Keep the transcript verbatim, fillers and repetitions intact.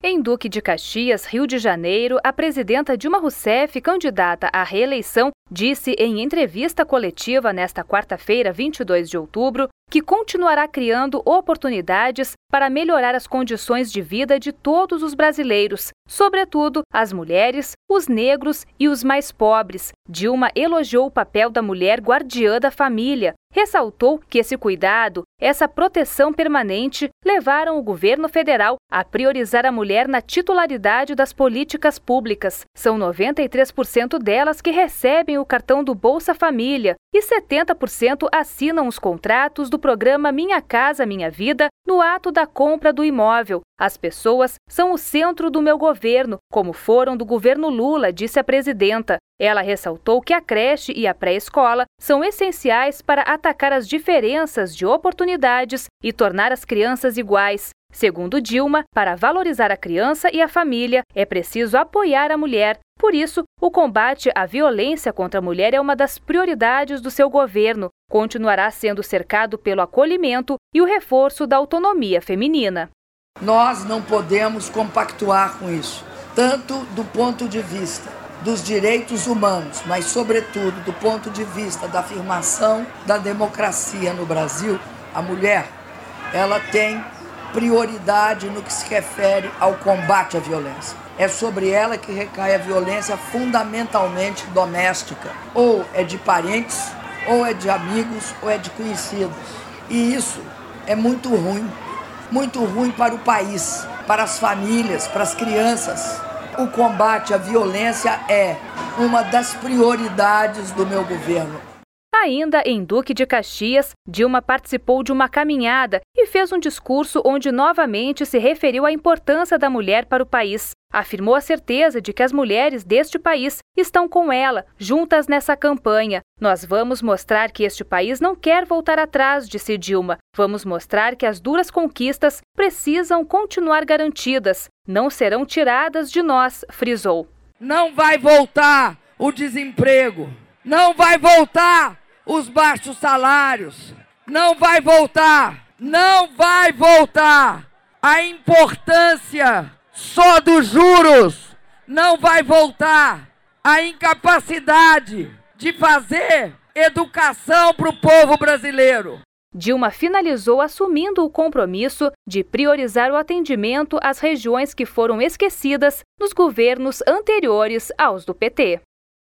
Em Duque de Caxias, Rio de Janeiro, a presidenta Dilma Rousseff, candidata à reeleição, disse em entrevista coletiva nesta quarta-feira, vinte e dois de outubro, que continuará criando oportunidades para melhorar as condições de vida de todos os brasileiros, sobretudo as mulheres, os negros e os mais pobres. Dilma elogiou o papel da mulher guardiã da família, ressaltou que esse cuidado, essa proteção permanente levaram o governo federal a priorizar a mulher na titularidade das políticas públicas. São noventa e três por cento delas que recebem o cartão do Bolsa Família e setenta por cento assinam os contratos do programa Minha Casa Minha Vida no ato da compra do imóvel. As pessoas são o centro do meu governo, como foram do governo Lula, disse a presidenta. Ela ressaltou que a creche e a pré-escola são essenciais para atacar as diferenças de oportunidades e tornar as crianças iguais. Segundo Dilma, para valorizar a criança e a família, é preciso apoiar a mulher. Por isso, o combate à violência contra a mulher é uma das prioridades do seu governo. Continuará sendo cercado pelo acolhimento e o reforço da autonomia feminina. Nós não podemos compactuar com isso, tanto do ponto de vista dos direitos humanos, mas, sobretudo, do ponto de vista da afirmação da democracia no Brasil. A mulher, ela tem prioridade no que se refere ao combate à violência. É sobre ela que recai a violência fundamentalmente doméstica. Ou é de parentes, ou é de amigos, ou é de conhecidos. E isso é muito ruim. Muito ruim para o país, para as famílias, para as crianças. O combate à violência é uma das prioridades do meu governo. Ainda em Duque de Caxias, Dilma participou de uma caminhada e fez um discurso onde novamente se referiu à importância da mulher para o país. Afirmou a certeza de que as mulheres deste país estão com ela, juntas nessa campanha. Nós vamos mostrar que este país não quer voltar atrás, disse Dilma. Vamos mostrar que as duras conquistas precisam continuar garantidas, não serão tiradas de nós, frisou. Não vai voltar o desemprego, não vai voltar os baixos salários, não vai voltar, não vai voltar a importância só dos juros, não vai voltar a incapacidade de fazer educação para o povo brasileiro. Dilma finalizou assumindo o compromisso de priorizar o atendimento às regiões que foram esquecidas nos governos anteriores aos do P T.